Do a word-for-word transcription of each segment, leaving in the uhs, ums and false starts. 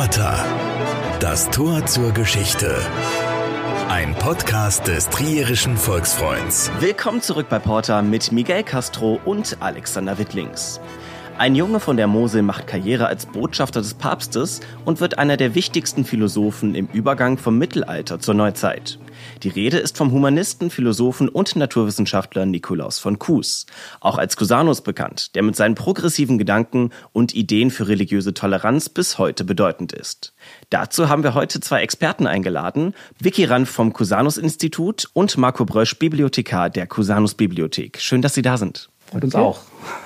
Porta. Das Tor zur Geschichte. Ein Podcast des Trierischen Volksfreunds. Willkommen zurück bei Porta mit Miguel Castro und Alexander Wittlings. Ein Junge von der Mosel macht Karriere als Botschafter des Papstes und wird einer der wichtigsten Philosophen im Übergang vom Mittelalter zur Neuzeit. Die Rede ist vom Humanisten, Philosophen und Naturwissenschaftler Nikolaus von Kues, auch als Cusanus bekannt, der mit seinen progressiven Gedanken und Ideen für religiöse Toleranz bis heute bedeutend ist. Dazu haben wir heute zwei Experten eingeladen, Vicky Ranf vom Cusanus-Institut und Marco Brösch, Bibliothekar der Cusanus-Bibliothek. Schön, dass Sie da sind. Freut uns auch.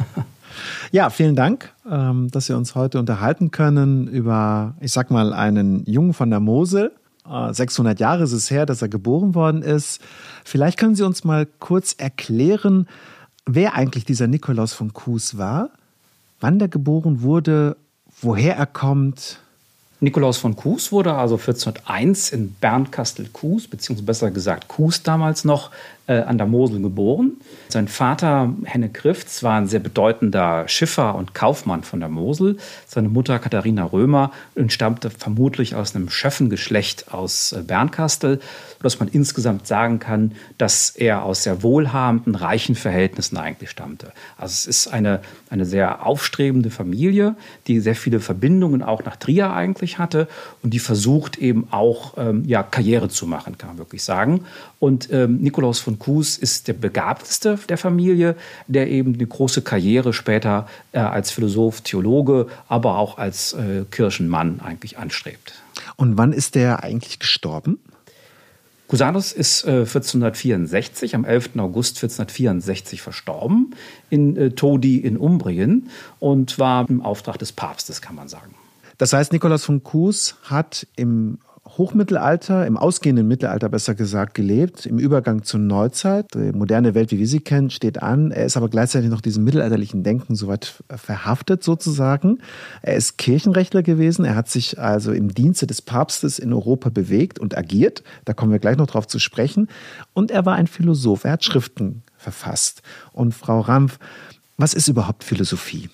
Ja, vielen Dank, dass wir uns heute unterhalten können über, ich sag mal, einen Jungen von der Mosel. sechshundert Jahre ist es her, dass er geboren worden ist. Vielleicht können Sie uns mal kurz erklären, wer eigentlich dieser Nikolaus von Kues war, wann der geboren wurde, woher er kommt. Nikolaus von Kues wurde also vierzehnhunderteins in Bernkastel-Kues, beziehungsweise besser gesagt Kues damals noch, äh, an der Mosel geboren. Sein Vater, Henne Krifts, war ein sehr bedeutender Schiffer und Kaufmann von der Mosel. Seine Mutter, Katharina Römer, entstammte vermutlich aus einem Schöffengeschlecht aus äh, Bernkastel, sodass man insgesamt sagen kann, dass er aus sehr wohlhabenden, reichen Verhältnissen eigentlich stammte. Also es ist eine, eine sehr aufstrebende Familie, die sehr viele Verbindungen auch nach Trier eigentlich hatte und die versucht eben auch ähm, ja, Karriere zu machen, kann man wirklich sagen. Und ähm, Nikolaus von Kues ist der begabteste der Familie, der eben eine große Karriere später äh, als Philosoph, Theologe, aber auch als äh, Kirchenmann eigentlich anstrebt. Und wann ist der eigentlich gestorben? Cusanus ist äh, vierzehnhundertvierundsechzig, am elften August vierzehnhundertvierundsechzig verstorben, in äh, Todi in Umbrien und war im Auftrag des Papstes, kann man sagen. Das heißt, Nikolaus von Kues hat im Hochmittelalter, im ausgehenden Mittelalter besser gesagt, gelebt, im Übergang zur Neuzeit. Die moderne Welt, wie wir sie kennen, steht an. Er ist aber gleichzeitig noch diesem mittelalterlichen Denken soweit verhaftet sozusagen. Er ist Kirchenrechtler gewesen. Er hat sich also im Dienste des Papstes in Europa bewegt und agiert. Da kommen wir gleich noch drauf zu sprechen. Und er war ein Philosoph. Er hat Schriften verfasst. Und Frau Ranf, was ist überhaupt Philosophie?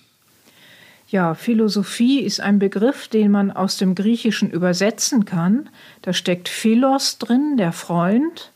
Ja, Philosophie ist ein Begriff, den man aus dem Griechischen übersetzen kann. Da steckt Philos drin, der Freund,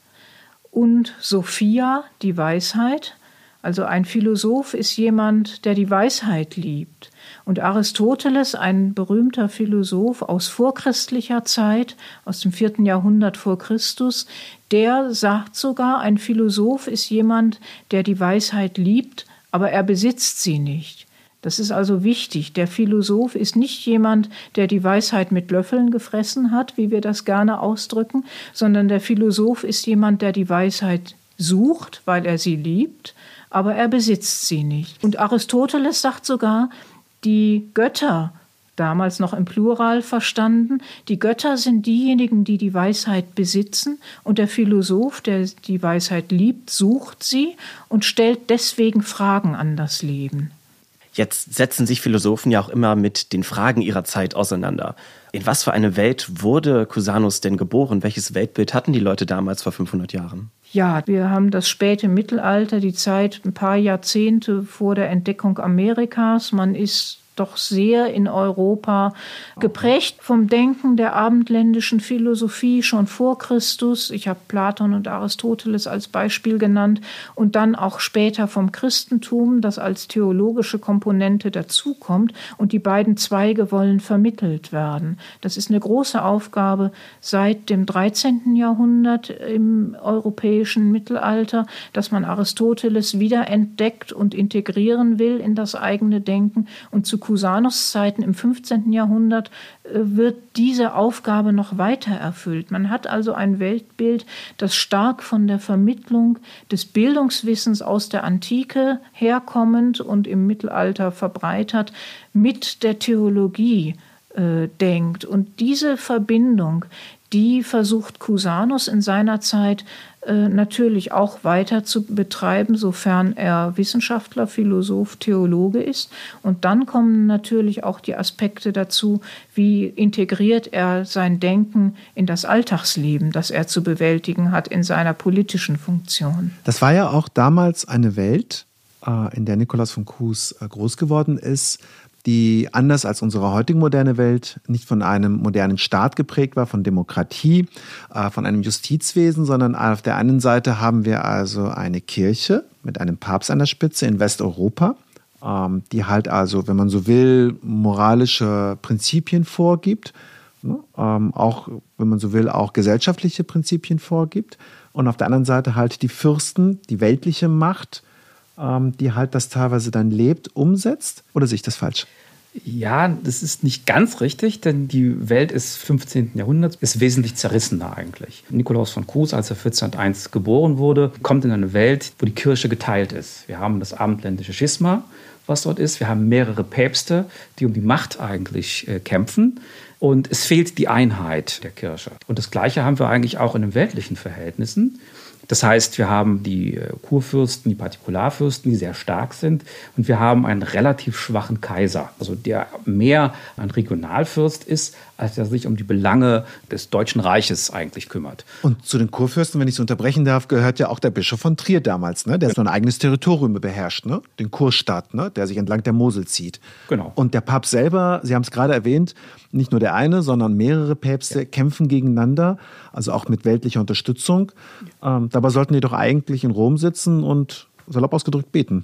und Sophia, die Weisheit. Also ein Philosoph ist jemand, der die Weisheit liebt. Und Aristoteles, ein berühmter Philosoph aus vorchristlicher Zeit, aus dem vierten Jahrhundert vor Christus, der sagt sogar, ein Philosoph ist jemand, der die Weisheit liebt, aber er besitzt sie nicht. Das ist also wichtig. Der Philosoph ist nicht jemand, der die Weisheit mit Löffeln gefressen hat, wie wir das gerne ausdrücken, sondern der Philosoph ist jemand, der die Weisheit sucht, weil er sie liebt, aber er besitzt sie nicht. Und Aristoteles sagt sogar, die Götter, damals noch im Plural verstanden, die Götter sind diejenigen, die die Weisheit besitzen und der Philosoph, der die Weisheit liebt, sucht sie und stellt deswegen Fragen an das Leben. Jetzt setzen sich Philosophen ja auch immer mit den Fragen ihrer Zeit auseinander. In was für eine Welt wurde Cusanus denn geboren? Welches Weltbild hatten die Leute damals vor fünfhundert Jahren? Ja, wir haben das späte Mittelalter, die Zeit ein paar Jahrzehnte vor der Entdeckung Amerikas. Man ist doch sehr in Europa geprägt vom Denken der abendländischen Philosophie schon vor Christus. Ich habe Platon und Aristoteles als Beispiel genannt und dann auch später vom Christentum, das als theologische Komponente dazukommt und die beiden Zweige wollen vermittelt werden. Das ist eine große Aufgabe seit dem dreizehnten Jahrhundert im europäischen Mittelalter, dass man Aristoteles wiederentdeckt und integrieren will in das eigene Denken und zu Cusanus-Zeiten im fünfzehnten Jahrhundert äh, wird diese Aufgabe noch weiter erfüllt. Man hat also ein Weltbild, das stark von der Vermittlung des Bildungswissens aus der Antike herkommend und im Mittelalter verbreitert mit der Theologie äh, denkt. Und diese Verbindung, die versucht Cusanus in seiner Zeit äh, natürlich auch weiter zu betreiben, sofern er Wissenschaftler, Philosoph, Theologe ist. Und dann kommen natürlich auch die Aspekte dazu, wie integriert er sein Denken in das Alltagsleben, das er zu bewältigen hat in seiner politischen Funktion. Das war ja auch damals eine Welt, äh, in der Nikolaus von Kues äh, groß geworden ist, die anders als unsere heutige moderne Welt nicht von einem modernen Staat geprägt war, von Demokratie, äh, von einem Justizwesen, sondern auf der einen Seite haben wir also eine Kirche mit einem Papst an der Spitze in Westeuropa, ähm, die halt also, wenn man so will, moralische Prinzipien vorgibt, ne? ähm, auch, wenn man so will, auch gesellschaftliche Prinzipien vorgibt. Und auf der anderen Seite halt die Fürsten, die weltliche Macht, ähm, die halt das teilweise dann lebt, umsetzt. Oder sehe ich das falsch? Ja, das ist nicht ganz richtig, denn die Welt des fünfzehnten Jahrhunderts ist wesentlich zerrissener eigentlich. Nikolaus von Kues, als er vierzehnhunderteins geboren wurde, kommt in eine Welt, wo die Kirche geteilt ist. Wir haben das abendländische Schisma, was dort ist. Wir haben mehrere Päpste, die um die Macht eigentlich äh, kämpfen. Und es fehlt die Einheit der Kirche. Und das Gleiche haben wir eigentlich auch in den weltlichen Verhältnissen. Das heißt, wir haben die Kurfürsten, die Partikularfürsten, die sehr stark sind. Und wir haben einen relativ schwachen Kaiser, also der mehr ein Regionalfürst ist, als der sich um die Belange des Deutschen Reiches eigentlich kümmert. Und zu den Kurfürsten, wenn ich es unterbrechen darf, gehört ja auch der Bischof von Trier damals, ne? Der so ein eigenes Territorium beherrscht, ne? Den Kurstaat, ne? Der sich entlang der Mosel zieht. Genau. Und der Papst selber, Sie haben es gerade erwähnt, nicht nur der eine, sondern mehrere Päpste ja. kämpfen gegeneinander, also auch mit weltlicher Unterstützung. Ähm, dabei sollten die doch eigentlich in Rom sitzen und, salopp ausgedrückt, beten.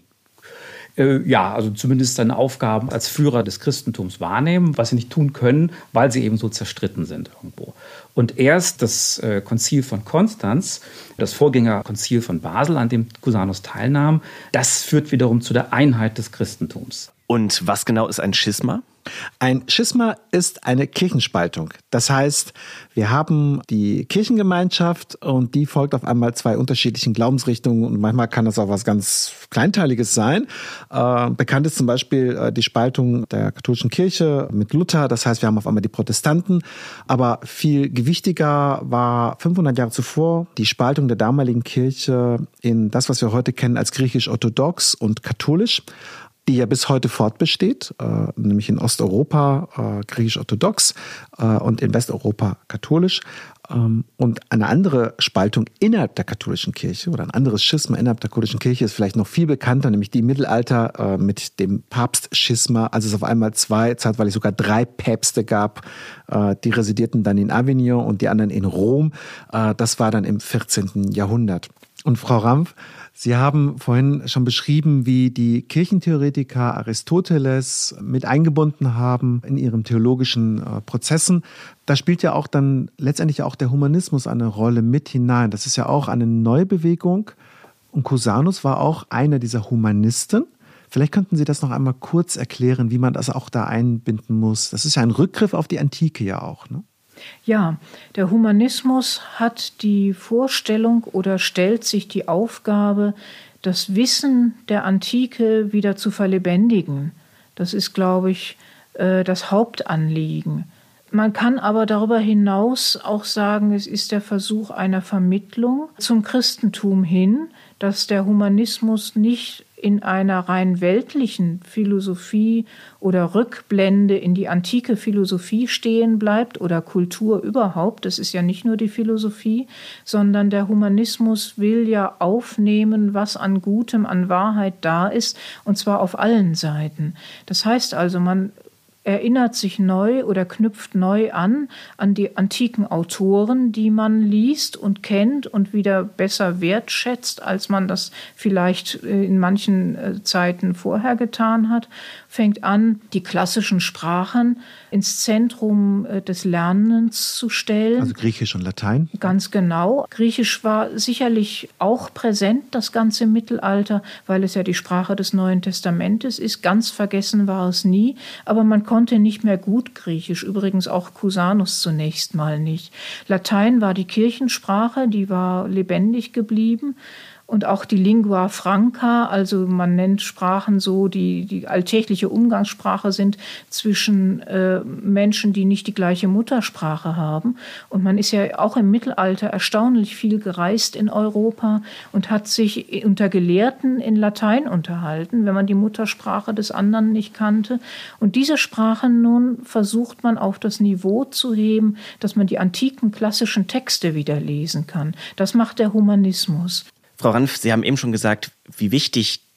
Äh, ja, also zumindest seine Aufgaben als Führer des Christentums wahrnehmen, was sie nicht tun können, weil sie eben so zerstritten sind irgendwo. Und erst das äh, Konzil von Konstanz, das Vorgängerkonzil von Basel, an dem Cusanus teilnahm, das führt wiederum zu der Einheit des Christentums. Und was genau ist ein Schisma? Ein Schisma ist eine Kirchenspaltung. Das heißt, wir haben die Kirchengemeinschaft und die folgt auf einmal zwei unterschiedlichen Glaubensrichtungen und manchmal kann das auch was ganz Kleinteiliges sein. Äh, bekannt ist zum Beispiel äh, die Spaltung der katholischen Kirche mit Luther. Das heißt, wir haben auf einmal die Protestanten. Aber viel gewichtiger war fünfhundert Jahre zuvor die Spaltung der damaligen Kirche in das, was wir heute kennen als griechisch-orthodox und katholisch, die ja bis heute fortbesteht, äh, nämlich in Osteuropa äh, griechisch-orthodox äh, und in Westeuropa katholisch. Ähm, und eine andere Spaltung innerhalb der katholischen Kirche oder ein anderes Schisma innerhalb der katholischen Kirche ist vielleicht noch viel bekannter, nämlich die im Mittelalter äh, mit dem Papstschisma, als es auf einmal zwei, zeitweilig sogar drei Päpste gab. Äh, die residierten dann in Avignon und die anderen in Rom. Äh, das war dann im vierzehnten Jahrhundert. Und Frau Rampf, Sie haben vorhin schon beschrieben, wie die Kirchentheoretiker Aristoteles mit eingebunden haben in ihren theologischen äh, Prozessen. Da spielt ja auch dann letztendlich auch der Humanismus eine Rolle mit hinein. Das ist ja auch eine neue Bewegung. Und Cusanus war auch einer dieser Humanisten. Vielleicht könnten Sie das noch einmal kurz erklären, wie man das auch da einbinden muss. Das ist ja ein Rückgriff auf die Antike ja auch, ne? Ja, der Humanismus hat die Vorstellung oder stellt sich die Aufgabe, das Wissen der Antike wieder zu verlebendigen. Das ist, glaube ich, das Hauptanliegen. Man kann aber darüber hinaus auch sagen, es ist der Versuch einer Vermittlung zum Christentum hin, dass der Humanismus nicht in einer rein weltlichen Philosophie oder Rückblende in die antike Philosophie stehen bleibt oder Kultur überhaupt. Das ist ja nicht nur die Philosophie, sondern der Humanismus will ja aufnehmen, was an Gutem, an Wahrheit da ist, und zwar auf allen Seiten. Das heißt also, man erinnert sich neu oder knüpft neu an, an die antiken Autoren, die man liest und kennt und wieder besser wertschätzt, als man das vielleicht in manchen Zeiten vorher getan hat, fängt an, die klassischen Sprachen ins Zentrum des Lernens zu stellen. Also Griechisch und Latein? Ganz genau. Griechisch war sicherlich auch präsent, das ganze Mittelalter, weil es ja die Sprache des Neuen Testamentes ist. Ganz vergessen war es nie, aber man konnte nicht mehr gut Griechisch, übrigens auch Cusanus zunächst mal nicht. Latein war die Kirchensprache, die war lebendig geblieben. Und auch die Lingua Franca, also man nennt Sprachen so, die die alltägliche Umgangssprache sind zwischen äh, Menschen, die nicht die gleiche Muttersprache haben. Und man ist ja auch im Mittelalter erstaunlich viel gereist in Europa und hat sich unter Gelehrten in Latein unterhalten, wenn man die Muttersprache des anderen nicht kannte. Und diese Sprachen nun versucht man auf das Niveau zu heben, dass man die antiken klassischen Texte wieder lesen kann. Das macht der Humanismus. Frau Ranf, Sie haben eben schon gesagt, wie wichtig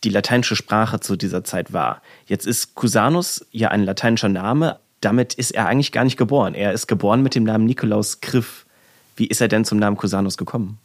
die lateinische Sprache zu dieser Zeit war. Jetzt ist Cusanus ja ein lateinischer Name, damit ist er eigentlich gar nicht geboren. Er ist geboren mit dem Namen Nikolaus Kriff. Wie ist er denn zum Namen Cusanus gekommen?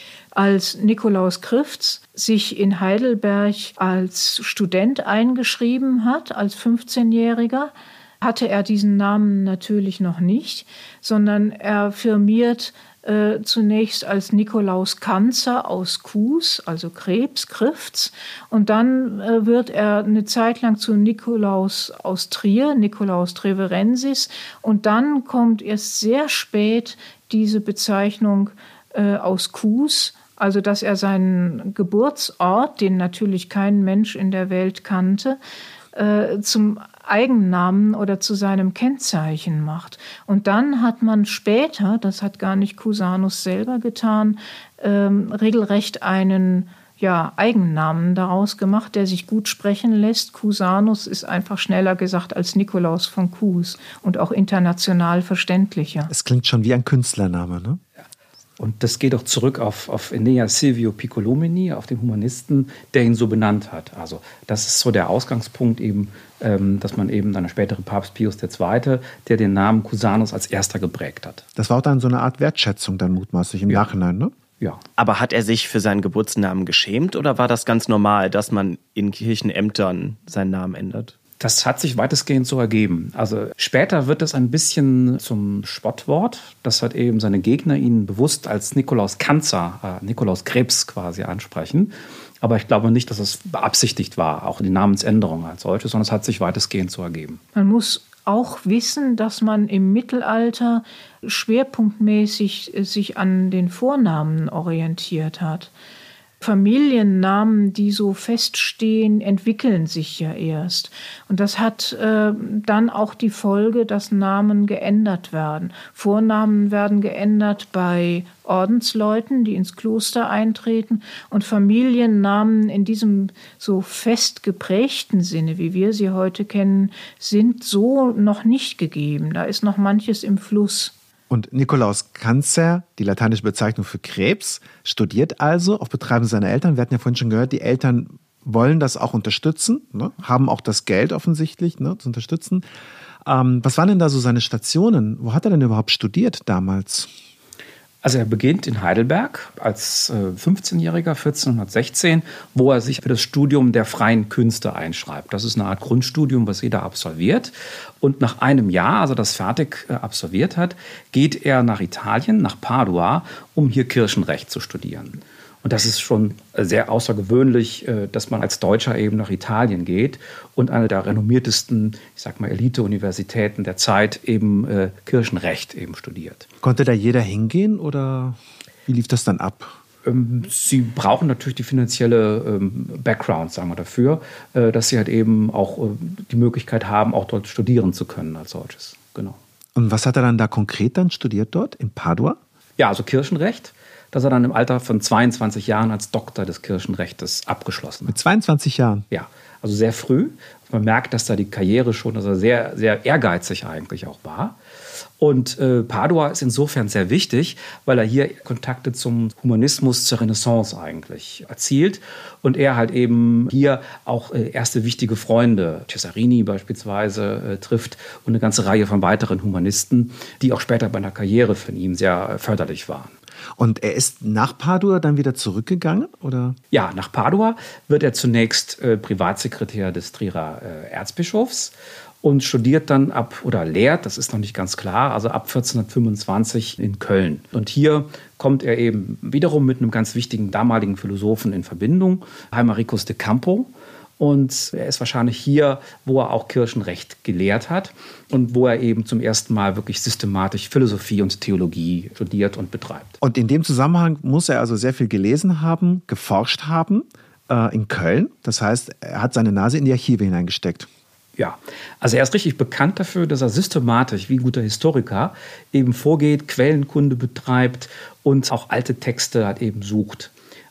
Als Nikolaus Krifft sich in Heidelberg als Student eingeschrieben hat, als fünfzehnjähriger, hatte er diesen Namen natürlich noch nicht, sondern er firmiert äh, zunächst als Nikolaus Kanzer aus Kues, also Krebs, Krifts. Und dann äh, wird er eine Zeit lang zu Nikolaus aus Trier, Nikolaus Treverensis. Und dann kommt erst sehr spät diese Bezeichnung äh, aus Kues, also dass er seinen Geburtsort, den natürlich kein Mensch in der Welt kannte, äh, zum Eigennamen oder zu seinem Kennzeichen macht. Und dann hat man später, das hat gar nicht Cusanus selber getan, ähm, regelrecht einen ja, Eigennamen daraus gemacht, der sich gut sprechen lässt. Cusanus ist einfach schneller gesagt als Nikolaus von Kues und auch international verständlicher. Es klingt schon wie ein Künstlername, ne? Und das geht auch zurück auf, auf Aeneas Silvio Piccolomini, auf den Humanisten, der ihn so benannt hat. Also das ist so der Ausgangspunkt eben, ähm, dass man eben dann der spätere Papst Pius der Zweite, der den Namen Cusanus als erster geprägt hat. Das war auch dann so eine Art Wertschätzung dann mutmaßlich im Ja. Nachhinein, ne? Ja. Aber hat er sich für seinen Geburtsnamen geschämt oder war das ganz normal, dass man in Kirchenämtern seinen Namen ändert? Das hat sich weitestgehend so ergeben. Also später wird es ein bisschen zum Spottwort. Das hat eben seine Gegner ihn bewusst als Nikolaus Kanzer, äh, Nikolaus Krebs quasi ansprechen. Aber ich glaube nicht, dass es beabsichtigt war, auch die Namensänderung als solche, sondern es hat sich weitestgehend so ergeben. Man muss auch wissen, dass man im Mittelalter schwerpunktmäßig sich an den Vornamen orientiert hat. Familiennamen, die so feststehen, entwickeln sich ja erst. Und das hat äh, dann auch die Folge, dass Namen geändert werden. Vornamen werden geändert bei Ordensleuten, die ins Kloster eintreten. Und Familiennamen in diesem so fest geprägten Sinne, wie wir sie heute kennen, sind so noch nicht gegeben. Da ist noch manches im Fluss. Und Nikolaus Kanzer, die lateinische Bezeichnung für Krebs, studiert also auf Betreiben seiner Eltern. Wir hatten ja vorhin schon gehört, die Eltern wollen das auch unterstützen, ne? Haben auch das Geld offensichtlich, ne, zu unterstützen. Ähm, was waren denn da so seine Stationen? Wo hat er denn überhaupt studiert damals? Also er beginnt in Heidelberg als äh, fünfzehnjähriger, vierzehnhundertsechzehn, wo er sich für das Studium der freien Künste einschreibt. Das ist eine Art Grundstudium, was jeder absolviert. Und nach einem Jahr, also das fertig äh, absolviert hat, geht er nach Italien, nach Padua, um hier Kirchenrecht zu studieren. Und das ist schon sehr außergewöhnlich, dass man als Deutscher eben nach Italien geht und eine der renommiertesten, ich sag mal, Elite-Universitäten der Zeit eben äh, Kirchenrecht eben studiert. Konnte da jeder hingehen oder wie lief das dann ab? Ähm, sie brauchen natürlich die finanzielle ähm, Background, sagen wir dafür, äh, dass sie halt eben auch äh, die Möglichkeit haben, auch dort studieren zu können als solches. Genau. Und was hat er dann da konkret dann studiert dort in Padua? Ja, also Kirchenrecht, das er dann im Alter von zweiundzwanzig Jahren als Doktor des Kirchenrechtes abgeschlossen hat. Mit zweiundzwanzig Jahren? Ja, also sehr früh. Man merkt, dass da die Karriere schon, dass er sehr, sehr ehrgeizig eigentlich auch war. Und äh, Padua ist insofern sehr wichtig, weil er hier Kontakte zum Humanismus, zur Renaissance eigentlich erzielt. Und er halt eben hier auch äh, erste wichtige Freunde, Cesarini beispielsweise, äh, trifft und eine ganze Reihe von weiteren Humanisten, die auch später bei einer Karriere von ihm sehr äh, förderlich waren. Und er ist nach Padua dann wieder zurückgegangen, oder? Ja, nach Padua wird er zunächst äh, Privatsekretär des Trierer äh, Erzbischofs und studiert dann ab, oder lehrt, das ist noch nicht ganz klar, also ab vierzehnhundertfünfundzwanzig in Köln. Und hier kommt er eben wiederum mit einem ganz wichtigen damaligen Philosophen in Verbindung, Heimaricus de Campo. Und er ist wahrscheinlich hier, wo er auch Kirchenrecht gelehrt hat und wo er eben zum ersten Mal wirklich systematisch Philosophie und Theologie studiert und betreibt. Und in dem Zusammenhang muss er also sehr viel gelesen haben, geforscht haben äh, in Köln. Das heißt, er hat seine Nase in die Archive hineingesteckt. Ja, also er ist richtig bekannt dafür, dass er systematisch, wie ein guter Historiker, eben vorgeht, Quellenkunde betreibt und auch alte Texte halt eben sucht.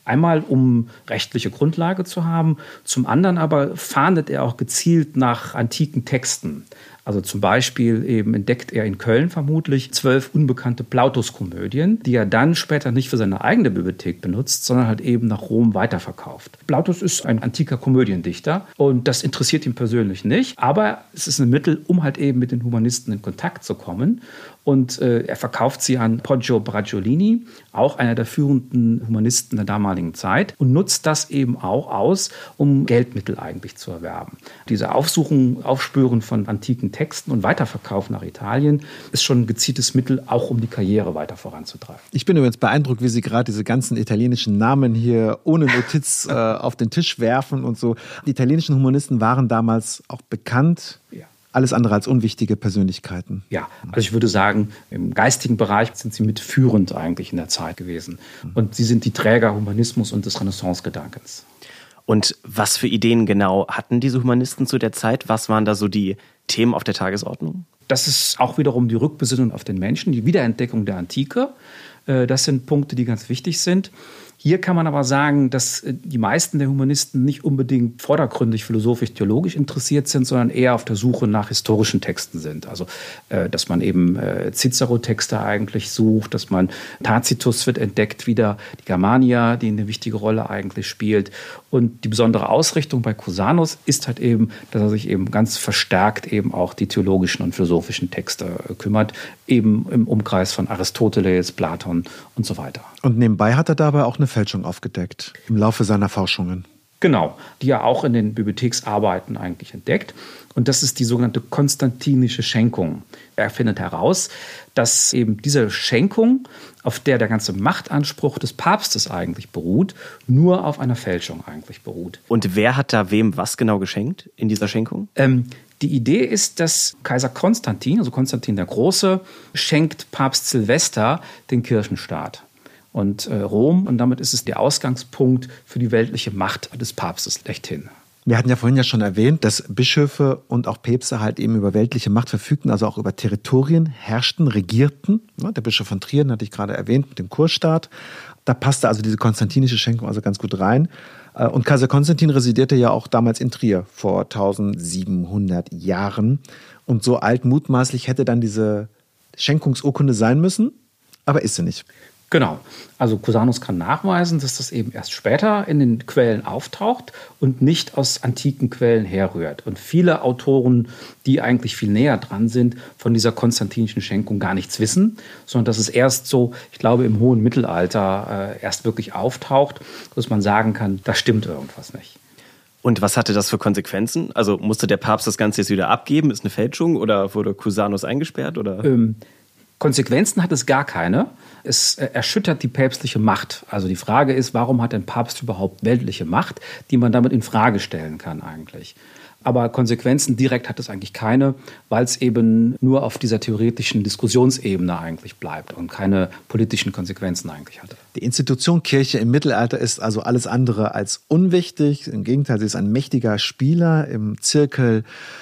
Einmal, um rechtliche Grundlage zu haben, zum anderen aber fahndet er auch gezielt nach antiken Texten. Also zum Beispiel eben entdeckt er in Köln vermutlich zwölf unbekannte Plautus-Komödien, die er dann später nicht für seine eigene Bibliothek benutzt, sondern halt eben nach Rom weiterverkauft. Plautus ist ein antiker Komödiendichter und das interessiert ihn persönlich nicht, aber es ist ein Mittel, um halt eben mit den Humanisten in Kontakt zu kommen. Und äh, er verkauft sie an Poggio Bracciolini, auch einer der führenden Humanisten der damaligen Zeit, und nutzt das eben auch aus, um Geldmittel eigentlich zu erwerben. Diese Aufsuchen, Aufspüren von antiken Texten und Weiterverkauf nach Italien ist schon ein gezieltes Mittel, auch um die Karriere weiter voranzutreiben. Ich bin übrigens beeindruckt, wie Sie gerade diese ganzen italienischen Namen hier ohne Notiz äh, auf den Tisch werfen und so. Die italienischen Humanisten waren damals auch bekannt. Ja. Alles andere als unwichtige Persönlichkeiten. Ja, also ich würde sagen, im geistigen Bereich sind sie mitführend eigentlich in der Zeit gewesen. Und sie sind die Träger Humanismus und des Renaissance-Gedankens. Und was für Ideen genau hatten diese Humanisten zu der Zeit? Was waren da so die Themen auf der Tagesordnung? Das ist auch wiederum die Rückbesinnung auf den Menschen, die Wiederentdeckung der Antike. Das sind Punkte, die ganz wichtig sind. Hier kann man aber sagen, dass die meisten der Humanisten nicht unbedingt vordergründig philosophisch-theologisch interessiert sind, sondern eher auf der Suche nach historischen Texten sind. Also, dass man eben Cicero-Texte eigentlich sucht, dass man Tacitus wird entdeckt, wieder die Germania, die eine wichtige Rolle eigentlich spielt. Und die besondere Ausrichtung bei Cusanus ist halt eben, dass er sich eben ganz verstärkt eben auch die theologischen und philosophischen Texte kümmert, eben im Umkreis von Aristoteles, Platon und so weiter. Und nebenbei hat er dabei auch eine Fälschung aufgedeckt im Laufe seiner Forschungen. Genau, die er auch in den Bibliotheksarbeiten eigentlich entdeckt. Und das ist die sogenannte konstantinische Schenkung. Er findet heraus, dass eben diese Schenkung, auf der der ganze Machtanspruch des Papstes eigentlich beruht, nur auf einer Fälschung eigentlich beruht. Und wer hat da wem was genau geschenkt in dieser Schenkung? Ähm, die Idee ist, dass Kaiser Konstantin, also Konstantin der Große, schenkt Papst Silvester den Kirchenstaat und äh, Rom. Und damit ist es der Ausgangspunkt für die weltliche Macht des Papstes schlechthin. Wir hatten ja vorhin ja schon erwähnt, dass Bischöfe und auch Päpste halt eben über weltliche Macht verfügten, also auch über Territorien herrschten, regierten. Der Bischof von Trier, den hatte ich gerade erwähnt, mit dem Kurstaat. Da passte also diese konstantinische Schenkung also ganz gut rein. Und Kaiser Konstantin residierte ja auch damals in Trier vor eintausendsiebenhundert Jahren. Und so alt mutmaßlich hätte dann diese Schenkungsurkunde sein müssen, aber ist sie nicht. Genau. Also Cusanus kann nachweisen, dass das eben erst später in den Quellen auftaucht und nicht aus antiken Quellen herrührt. Und viele Autoren, die eigentlich viel näher dran sind, von dieser konstantinischen Schenkung gar nichts wissen, sondern dass es erst so, ich glaube, im hohen Mittelalter äh, erst wirklich auftaucht, dass man sagen kann, da stimmt irgendwas nicht. Und was hatte das für Konsequenzen? Also musste der Papst das Ganze jetzt wieder abgeben? Ist eine Fälschung oder wurde Cusanus eingesperrt? Oder? Ähm, Konsequenzen hat es gar keine. Es erschüttert die päpstliche Macht. Also die Frage ist, warum hat ein Papst überhaupt weltliche Macht, die man damit in Frage stellen kann eigentlich. Aber Konsequenzen direkt hat es eigentlich keine, weil es eben nur auf dieser theoretischen Diskussionsebene eigentlich bleibt und keine politischen Konsequenzen eigentlich hatte. Die Institution Kirche im Mittelalter ist also alles andere als unwichtig. Im Gegenteil, sie ist ein mächtiger Spieler im Zirkel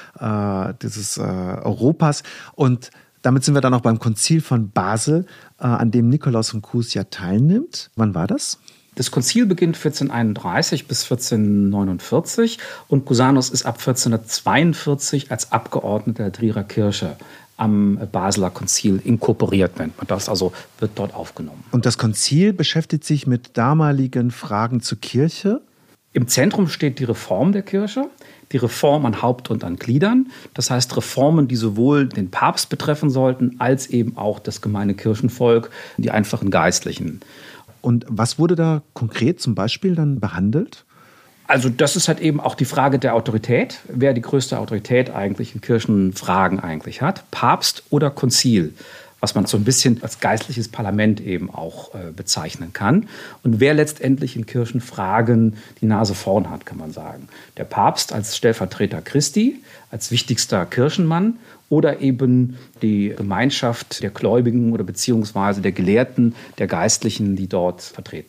äh, dieses äh, Europas. Und damit sind wir dann auch beim Konzil von Basel, äh, an dem Nikolaus von Kues ja teilnimmt. Wann war das? Das Konzil beginnt vierzehnhunderteinunddreißig bis vierzehnhundertneunundvierzig und Cusanus ist ab vierzehnhundertzweiundvierzig als Abgeordneter der Trierer Kirche am Basler Konzil inkorporiert, nennt man das, also wird dort aufgenommen. Und das Konzil beschäftigt sich mit damaligen Fragen zur Kirche? Im Zentrum steht die Reform der Kirche, die Reform an Haupt und an Gliedern. Das heißt Reformen, die sowohl den Papst betreffen sollten, als eben auch das gemeine Kirchenvolk, die einfachen Geistlichen. Und was wurde da konkret zum Beispiel dann behandelt? Also das ist halt eben auch die Frage der Autorität. Wer die größte Autorität eigentlich in Kirchenfragen eigentlich hat, Papst oder Konzil, was man so ein bisschen als geistliches Parlament eben auch äh, bezeichnen kann. Und wer letztendlich in Kirchenfragen die Nase vorn hat, kann man sagen. Der Papst als Stellvertreter Christi, als wichtigster Kirchenmann oder eben die Gemeinschaft der Gläubigen oder beziehungsweise der Gelehrten, der Geistlichen, die dort vertreten war.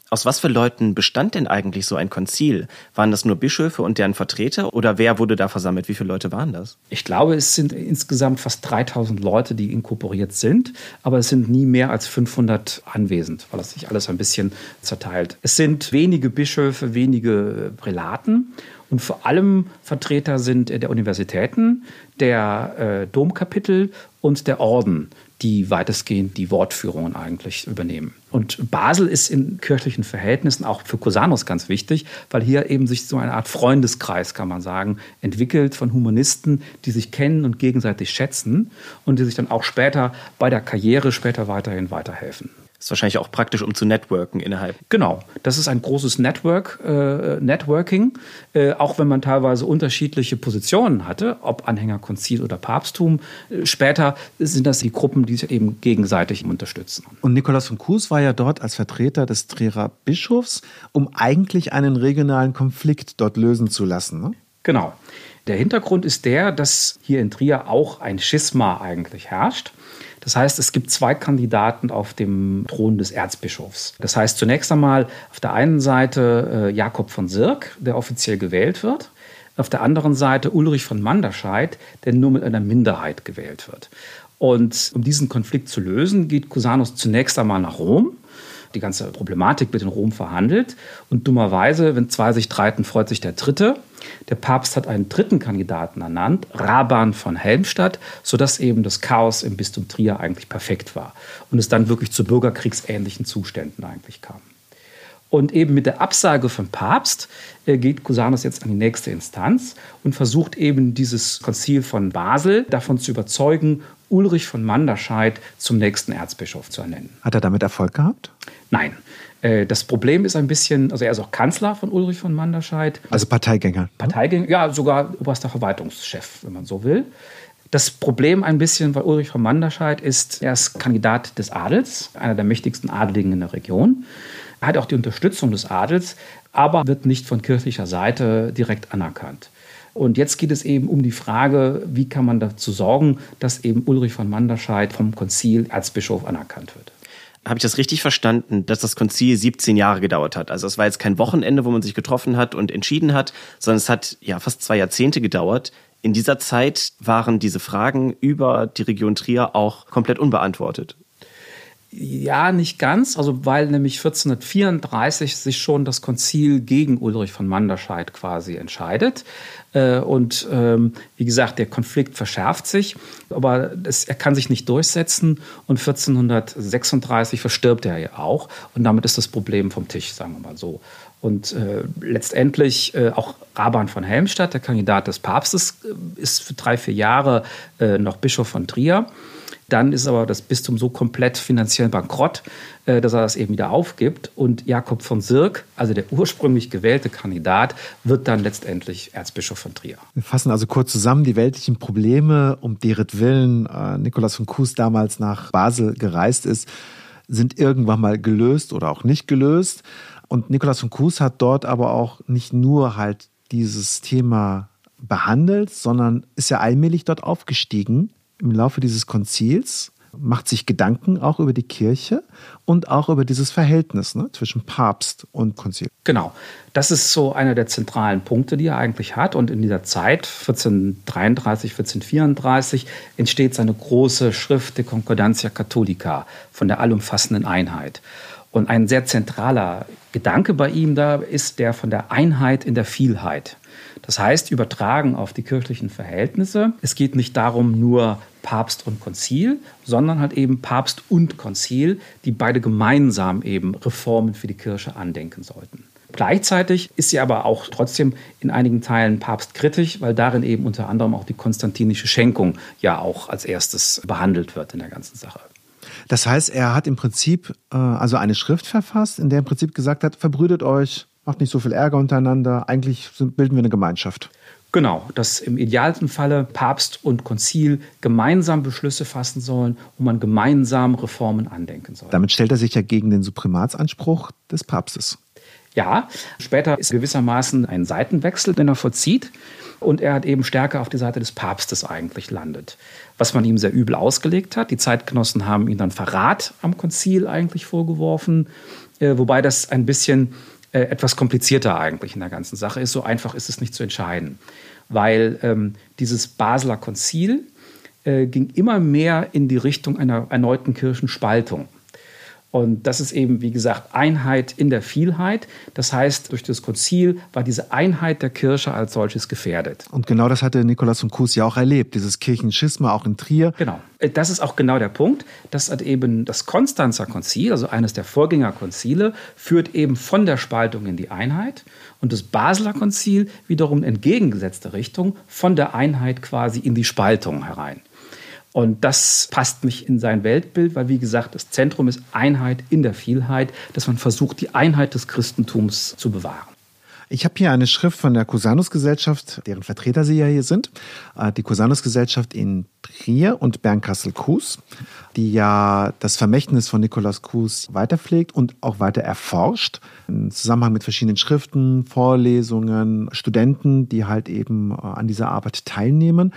Aus was für Leuten bestand denn eigentlich so ein Konzil? Waren das nur Bischöfe und deren Vertreter oder wer wurde da versammelt? Wie viele Leute waren das? Ich glaube, es sind insgesamt fast dreitausend Leute, die inkorporiert sind, aber es sind nie mehr als fünfhundert anwesend, weil das sich alles ein bisschen zerteilt. Es sind wenige Bischöfe, wenige Prälaten und vor allem Vertreter sind der Universitäten, der äh, Domkapitel und der Orden, die weitestgehend die Wortführungen eigentlich übernehmen. Und Basel ist in kirchlichen Verhältnissen auch für Cusanus ganz wichtig, weil hier eben sich so eine Art Freundeskreis, kann man sagen, entwickelt von Humanisten, die sich kennen und gegenseitig schätzen und die sich dann auch später bei der Karriere später weiterhin weiterhelfen. Ist wahrscheinlich auch praktisch, um zu networken innerhalb. Genau, das ist ein großes Network, äh, Networking, äh, auch wenn man teilweise unterschiedliche Positionen hatte, ob Anhängerkonzil oder Papsttum. Äh, später sind das die Gruppen, die sich eben gegenseitig unterstützen. Und Nikolaus von Kues war ja dort als Vertreter des Trierer Bischofs, um eigentlich einen regionalen Konflikt dort lösen zu lassen, ne? Genau. Der Hintergrund ist der, dass hier in Trier auch ein Schisma eigentlich herrscht. Das heißt, es gibt zwei Kandidaten auf dem Thron des Erzbischofs. Das heißt zunächst einmal auf der einen Seite äh, Jakob von Sirk, der offiziell gewählt wird. Auf der anderen Seite Ulrich von Manderscheid, der nur mit einer Minderheit gewählt wird. Und um diesen Konflikt zu lösen, geht Cusanus zunächst einmal nach Rom. Die ganze Problematik wird in Rom verhandelt. Und dummerweise, wenn zwei sich streiten, freut sich der Dritte. Der Papst hat einen dritten Kandidaten ernannt, Raban von Helmstadt, sodass eben das Chaos im Bistum Trier eigentlich perfekt war. Und es dann wirklich zu bürgerkriegsähnlichen Zuständen eigentlich kam. Und eben mit der Absage vom Papst äh, geht Cusanus jetzt an die nächste Instanz und versucht eben dieses Konzil von Basel davon zu überzeugen, Ulrich von Manderscheid zum nächsten Erzbischof zu ernennen. Hat er damit Erfolg gehabt? Nein. Äh, das Problem ist ein bisschen, also er ist auch Kanzler von Ulrich von Manderscheid. Also Parteigänger. Parteigänger, ja, sogar oberster Verwaltungschef, wenn man so will. Das Problem ein bisschen bei Ulrich von Manderscheid ist, er ist Kandidat des Adels, einer der mächtigsten Adeligen in der Region. Er hat auch die Unterstützung des Adels, aber wird nicht von kirchlicher Seite direkt anerkannt. Und jetzt geht es eben um die Frage, wie kann man dazu sorgen, dass eben Ulrich von Manderscheid vom Konzil Erzbischof anerkannt wird. Habe ich das richtig verstanden, dass das Konzil siebzehn Jahre gedauert hat? Also es war jetzt kein Wochenende, wo man sich getroffen hat und entschieden hat, sondern es hat ja fast zwei Jahrzehnte gedauert. In dieser Zeit waren diese Fragen über die Region Trier auch komplett unbeantwortet. Ja, nicht ganz, also weil nämlich vierzehnhundertvierunddreißig sich schon das Konzil gegen Ulrich von Manderscheid quasi entscheidet. Und ähm, wie gesagt, der Konflikt verschärft sich, aber das, er kann sich nicht durchsetzen und vierzehnhundertsechsunddreißig verstirbt er ja auch und damit ist das Problem vom Tisch, sagen wir mal so. Und äh, letztendlich äh, auch Raban von Helmstadt, der Kandidat des Papstes, äh, ist für drei, vier Jahre äh, noch Bischof von Trier. Dann ist aber das Bistum so komplett finanziell bankrott, äh, dass er das eben wieder aufgibt. Und Jakob von Sirk, also der ursprünglich gewählte Kandidat, wird dann letztendlich Erzbischof von Trier. Wir fassen also kurz zusammen, die weltlichen Probleme, um deretwillen äh, Nikolaus von Kues damals nach Basel gereist ist, sind irgendwann mal gelöst oder auch nicht gelöst. Und Nikolaus von Kues hat dort aber auch nicht nur halt dieses Thema behandelt, sondern ist ja allmählich dort aufgestiegen im Laufe dieses Konzils, macht sich Gedanken auch über die Kirche und auch über dieses Verhältnis, ne, zwischen Papst und Konzil. Genau, das ist so einer der zentralen Punkte, die er eigentlich hat. Und in dieser Zeit, vierzehnhundertdreiunddreißig, vierzehnhundertvierunddreißig, entsteht seine große Schrift De Concordantia Catholica, von der allumfassenden Einheit. Und ein sehr zentraler Gedanke bei ihm da ist der von der Einheit in der Vielheit. Das heißt, übertragen auf die kirchlichen Verhältnisse. Es geht nicht darum, nur Papst und Konzil, sondern halt eben Papst und Konzil, die beide gemeinsam eben Reformen für die Kirche andenken sollten. Gleichzeitig ist sie aber auch trotzdem in einigen Teilen papstkritisch, weil darin eben unter anderem auch die konstantinische Schenkung ja auch als erstes behandelt wird in der ganzen Sache. Das heißt, er hat im Prinzip äh, also eine Schrift verfasst, in der im Prinzip gesagt hat, verbrüdet euch, macht nicht so viel Ärger untereinander, eigentlich sind, bilden wir eine Gemeinschaft. Genau, dass im idealsten Falle Papst und Konzil gemeinsam Beschlüsse fassen sollen und man gemeinsam Reformen andenken soll. Damit stellt er sich ja gegen den Suprimatsanspruch des Papstes. Ja, später ist gewissermaßen ein Seitenwechsel, den er vollzieht. Und er hat eben stärker auf die Seite des Papstes eigentlich landet. Was man ihm sehr übel ausgelegt hat. Die Zeitgenossen haben ihm dann Verrat am Konzil eigentlich vorgeworfen. äh, wobei das ein bisschen äh, etwas komplizierter eigentlich in der ganzen Sache ist. So einfach ist es nicht zu entscheiden, weil ähm, dieses Basler Konzil äh, ging immer mehr in die Richtung einer erneuten Kirchenspaltung. Und das ist eben, wie gesagt, Einheit in der Vielheit. Das heißt, durch das Konzil war diese Einheit der Kirche als solches gefährdet. Und genau das hatte Nikolaus von Kues ja auch erlebt, dieses Kirchenschisma auch in Trier. Genau. Das ist auch genau der Punkt. Das hat eben das Konstanzer Konzil, also eines der Vorgängerkonzile, führt eben von der Spaltung in die Einheit. Und das Basler Konzil wiederum in entgegengesetzte Richtung, von der Einheit quasi in die Spaltung herein. Und das passt nicht in sein Weltbild, weil, wie gesagt, das Zentrum ist Einheit in der Vielheit, dass man versucht, die Einheit des Christentums zu bewahren. Ich habe hier eine Schrift von der Cusanus-Gesellschaft, deren Vertreter Sie ja hier sind. Die Cusanus-Gesellschaft in Trier und Bernkastel-Kues, die ja das Vermächtnis von Nikolaus Kues weiterpflegt und auch weiter erforscht. Im Zusammenhang mit verschiedenen Schriften, Vorlesungen, Studenten, die halt eben an dieser Arbeit teilnehmen.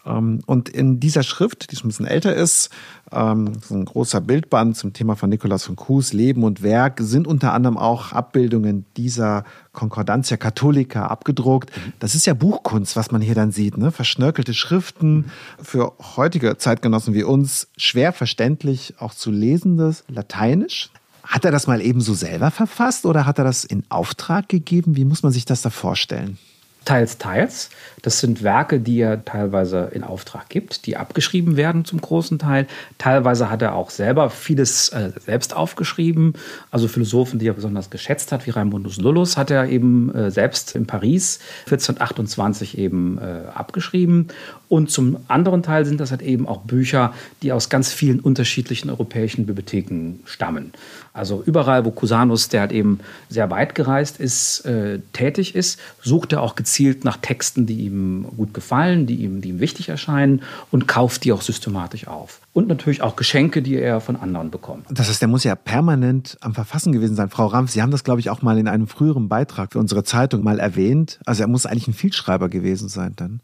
Und in dieser Schrift, die schon ein bisschen älter ist, ähm, so ein großer Bildband zum Thema von Nikolaus von Kues, Leben und Werk, sind unter anderem auch Abbildungen dieser Concordantia Catholica abgedruckt. Das ist ja Buchkunst, was man hier dann sieht, ne? Verschnörkelte Schriften, für heutige Zeitgenossen wie uns schwer verständlich, auch zu lesendes Lateinisch. Hat er das mal eben so selber verfasst oder hat er das in Auftrag gegeben? Wie muss man sich das da vorstellen? Teils, teils. Das sind Werke, die er teilweise in Auftrag gibt, die abgeschrieben werden zum großen Teil. Teilweise hat er auch selber vieles äh, selbst aufgeschrieben. Also Philosophen, die er besonders geschätzt hat, wie Raimundus Lullus, hat er eben äh, selbst in Paris vierzehnhundertachtundzwanzig eben äh, abgeschrieben. Und zum anderen Teil sind das halt eben auch Bücher, die aus ganz vielen unterschiedlichen europäischen Bibliotheken stammen. Also überall, wo Cusanus, der halt eben sehr weit gereist ist, äh, tätig ist, sucht er auch gezielt nach Texten, die ihm gut gefallen, die ihm, die ihm wichtig erscheinen und kauft die auch systematisch auf. Und natürlich auch Geschenke, die er von anderen bekommt. Das heißt, der muss ja permanent am Verfassen gewesen sein. Frau Rampf, Sie haben das, glaube ich, auch mal in einem früheren Beitrag für unsere Zeitung mal erwähnt. Also er muss eigentlich ein Vielschreiber gewesen sein dann.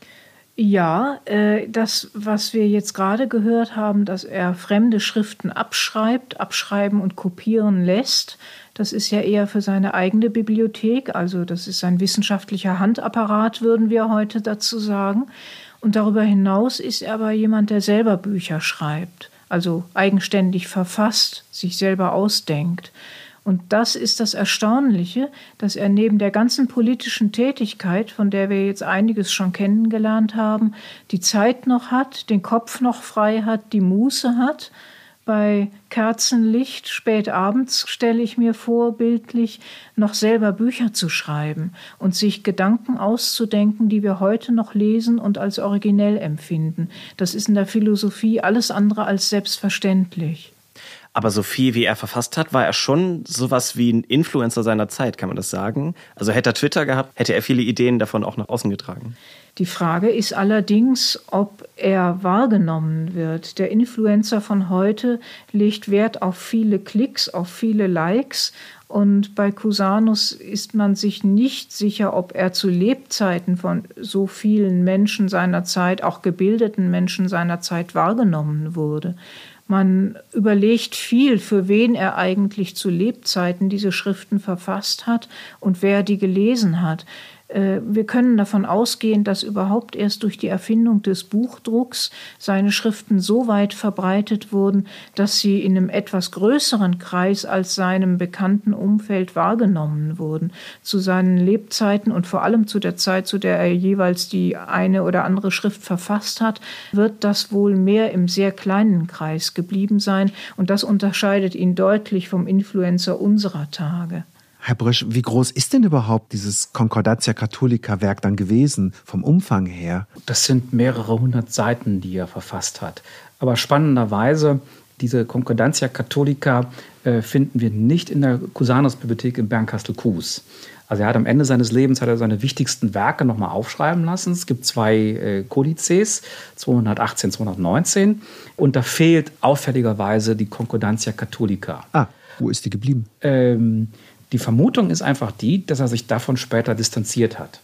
Ja, äh, das, was wir jetzt gerade gehört haben, dass er fremde Schriften abschreibt, abschreiben und kopieren lässt, das ist ja eher für seine eigene Bibliothek. Also das ist ein wissenschaftlicher Handapparat, würden wir heute dazu sagen. Und darüber hinaus ist er aber jemand, der selber Bücher schreibt, also eigenständig verfasst, sich selber ausdenkt. Und das ist das Erstaunliche, dass er neben der ganzen politischen Tätigkeit, von der wir jetzt einiges schon kennengelernt haben, die Zeit noch hat, den Kopf noch frei hat, die Muße hat. Bei Kerzenlicht, spät abends, stelle ich mir vor, bildlich, noch selber Bücher zu schreiben und sich Gedanken auszudenken, die wir heute noch lesen und als originell empfinden. Das ist in der Philosophie alles andere als selbstverständlich. Aber so viel, wie er verfasst hat, war er schon sowas wie ein Influencer seiner Zeit, kann man das sagen? Also hätte er Twitter gehabt, hätte er viele Ideen davon auch nach außen getragen. Die Frage ist allerdings, ob er wahrgenommen wird. Der Influencer von heute legt Wert auf viele Klicks, auf viele Likes. Und bei Cusanus ist man sich nicht sicher, ob er zu Lebzeiten von so vielen Menschen seiner Zeit, auch gebildeten Menschen seiner Zeit, wahrgenommen wurde. Man überlegt viel, für wen er eigentlich zu Lebzeiten diese Schriften verfasst hat und wer die gelesen hat. Wir können davon ausgehen, dass überhaupt erst durch die Erfindung des Buchdrucks seine Schriften so weit verbreitet wurden, dass sie in einem etwas größeren Kreis als seinem bekannten Umfeld wahrgenommen wurden. Zu seinen Lebzeiten und vor allem zu der Zeit, zu der er jeweils die eine oder andere Schrift verfasst hat, wird das wohl mehr im sehr kleinen Kreis geblieben sein. Und das unterscheidet ihn deutlich vom Influencer unserer Tage. Herr Brösch, wie groß ist denn überhaupt dieses Concordantia Catholica Werk dann gewesen, vom Umfang her? Das sind mehrere hundert Seiten, die er verfasst hat. Aber spannenderweise, diese Concordantia Catholica äh, finden wir nicht in der Cusanus-Bibliothek in Bernkastel-Kues. Also er hat am Ende seines Lebens hat er seine wichtigsten Werke nochmal aufschreiben lassen. Es gibt zwei äh, Kodizes, zweihundertachtzehn, zweihundertneunzehn. Und da fehlt auffälligerweise die Concordantia Catholica. Ah, wo ist die geblieben? Ähm, Die Vermutung ist einfach die, dass er sich davon später distanziert hat.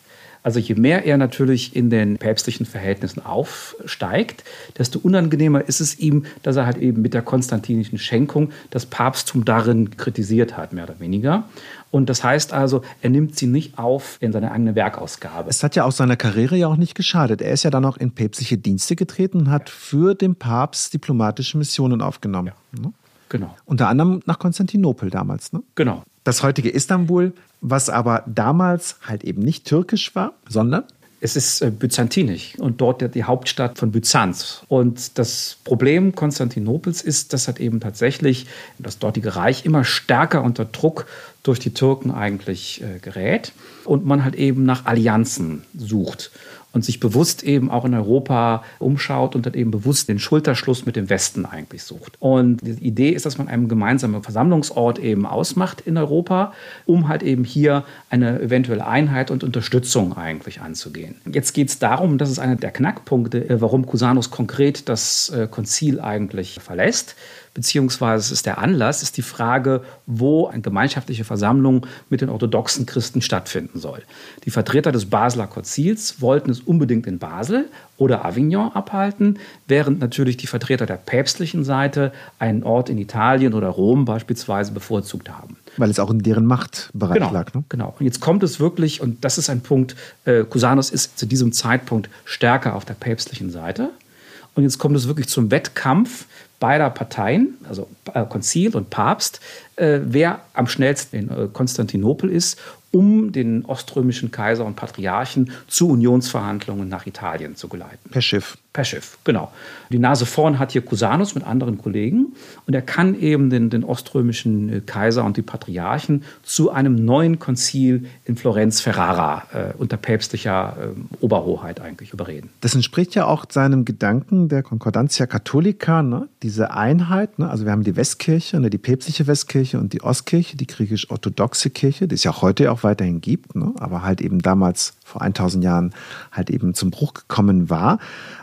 Also je mehr er natürlich in den päpstlichen Verhältnissen aufsteigt, desto unangenehmer ist es ihm, dass er halt eben mit der konstantinischen Schenkung das Papsttum darin kritisiert hat, mehr oder weniger. Und das heißt also, er nimmt sie nicht auf in seine eigene Werkausgabe. Es hat ja auch seiner Karriere ja auch nicht geschadet. Er ist ja dann auch in päpstliche Dienste getreten und hat für den Papst diplomatische Missionen aufgenommen. Ja. Ne? Genau. Unter anderem nach Konstantinopel damals. Ne? Genau. Das heutige Istanbul, was aber damals halt eben nicht türkisch war, sondern? Es ist äh, byzantinisch und dort die Hauptstadt von Byzanz. Und das Problem Konstantinopels ist, dass halt eben tatsächlich das dortige Reich immer stärker unter Druck durch die Türken eigentlich äh, gerät und man halt eben nach Allianzen sucht und sich bewusst eben auch in Europa umschaut und dann eben bewusst den Schulterschluss mit dem Westen eigentlich sucht. Und die Idee ist, dass man einen gemeinsamen Versammlungsort eben ausmacht in Europa, um halt eben hier eine eventuelle Einheit und Unterstützung eigentlich anzugehen. Jetzt geht es darum, das ist einer der Knackpunkte, warum Cusanus konkret das Konzil eigentlich verlässt, beziehungsweise es ist der Anlass, ist die Frage, wo eine gemeinschaftliche Versammlung mit den orthodoxen Christen stattfinden soll. Die Vertreter des Basler Konzils wollten es unbedingt in Basel oder Avignon abhalten, während natürlich die Vertreter der päpstlichen Seite einen Ort in Italien oder Rom beispielsweise bevorzugt haben. Weil es auch in deren Machtbereich genau, lag. Ne? Genau. Und jetzt kommt es wirklich, und das ist ein Punkt, äh, Cusanus ist zu diesem Zeitpunkt stärker auf der päpstlichen Seite. Und jetzt kommt es wirklich zum Wettkampf beider Parteien, also Konzil und Papst, äh, wer am schnellsten in äh, Konstantinopel ist, um den oströmischen Kaiser und Patriarchen zu Unionsverhandlungen nach Italien zu geleiten. Per Schiff. Per Schiff, genau. Die Nase vorn hat hier Cusanus mit anderen Kollegen und er kann eben den, den oströmischen Kaiser und die Patriarchen zu einem neuen Konzil in Florenz Ferrara äh, unter päpstlicher äh, Oberhoheit eigentlich überreden. Das entspricht ja auch seinem Gedanken der Concordantia Catholica, ne? Diese Einheit. Ne? Also wir haben die Westkirche, ne? Die päpstliche Westkirche und die Ostkirche, die griechisch-orthodoxe Kirche, die es ja heute auch weiterhin gibt, ne? Aber halt eben damals vor tausend Jahren halt eben zum Bruch gekommen war.